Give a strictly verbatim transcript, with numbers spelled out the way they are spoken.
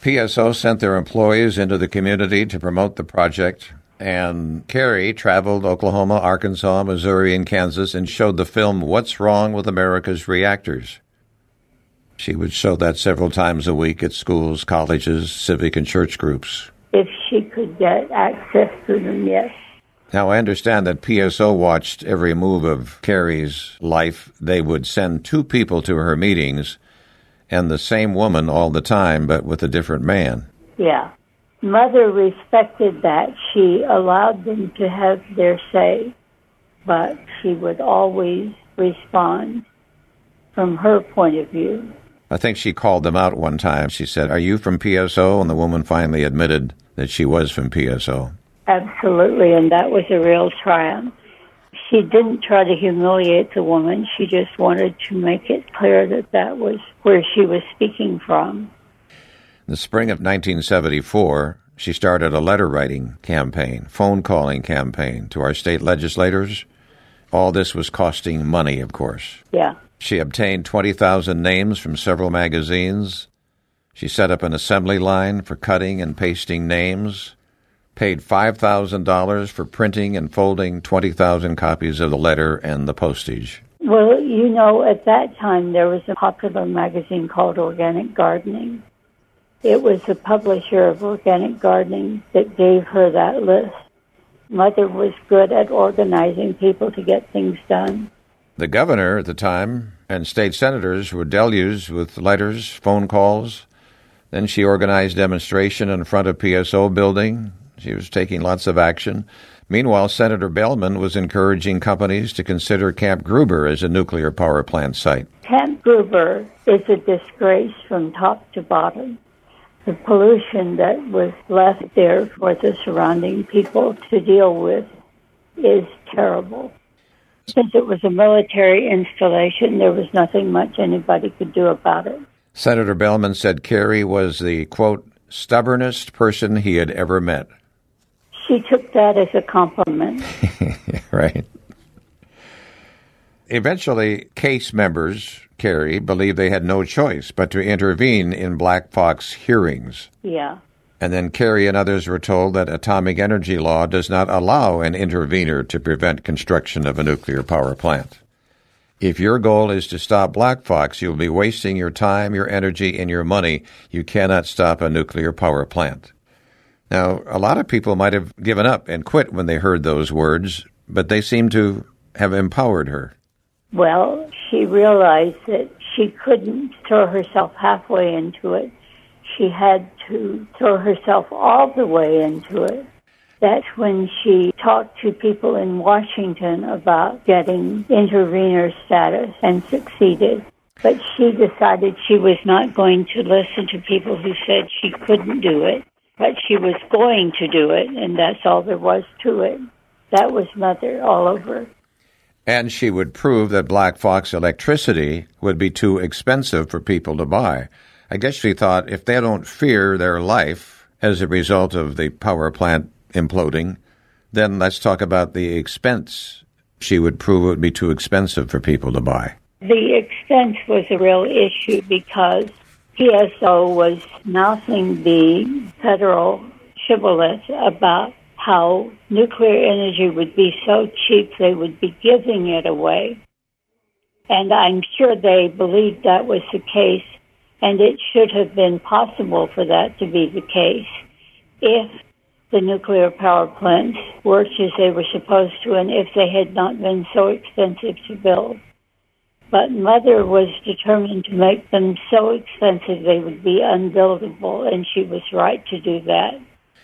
P S O sent their employees into the community to promote the project, and Carrie traveled Oklahoma, Arkansas, Missouri, and Kansas and showed the film What's Wrong with America's Reactors. She would show that several times a week at schools, colleges, civic and church groups. If she could get access to them, yes. Now, I understand that P S O watched every move of Carrie's life. They would send two people to her meetings, and the same woman all the time, but with a different man. Yeah. Mother respected that. She allowed them to have their say, but she would always respond from her point of view. I think she called them out one time. She said, "Are you from P S O?" And the woman finally admitted that she was from P S O. Absolutely, and that was a real triumph. She didn't try to humiliate the woman. She just wanted to make it clear that that was where she was speaking from. In the spring of nineteen seventy-four, she started a letter-writing campaign, phone-calling campaign to our state legislators. All this was costing money, of course. Yeah. She obtained twenty thousand names from several magazines. She set up an assembly line for cutting and pasting names, paid five thousand dollars for printing and folding twenty thousand copies of the letter and the postage. Well, you know, at that time there was a popular magazine called Organic Gardening. It was the publisher of Organic Gardening that gave her that list. Mother was good at organizing people to get things done. The governor at the time and state senators were deluged with letters, phone calls. Then she organized demonstration in front of P S O building. She was taking lots of action. Meanwhile, Senator Bellman was encouraging companies to consider Camp Gruber as a nuclear power plant site. Camp Gruber is a disgrace from top to bottom. The pollution that was left there for the surrounding people to deal with is terrible. Since it was a military installation, there was nothing much anybody could do about it. Senator Bellman said Carrie was the, quote, stubbornest person he had ever met. She took that as a compliment. Right. Eventually, case members, Carrie, believed they had no choice but to intervene in Black Fox hearings. Yeah. And then Carrie and others were told that atomic energy law does not allow an intervener to prevent construction of a nuclear power plant. If your goal is to stop Black Fox, you'll be wasting your time, your energy, and your money. You cannot stop a nuclear power plant. Now, a lot of people might have given up and quit when they heard those words, but they seem to have empowered her. Well, she realized that she couldn't throw herself halfway into it. She had to throw herself all the way into it. That's when she talked to people in Washington about getting intervener status and succeeded. But she decided she was not going to listen to people who said she couldn't do it, but she was going to do it, and that's all there was to it. That was Mother all over. And she would prove that Black Fox electricity would be too expensive for people to buy. I guess she thought if they don't fear their life as a result of the power plant imploding, then let's talk about the expense. She would prove it would be too expensive for people to buy. The expense was a real issue because P S O was mouthing the federal shibboleth about how nuclear energy would be so cheap they would be giving it away. And I'm sure they believed that was the case, and it should have been possible for that to be the case if the nuclear power plants worked as they were supposed to and if they had not been so expensive to build. But Mother was determined to make them so expensive they would be unbuildable, and she was right to do that.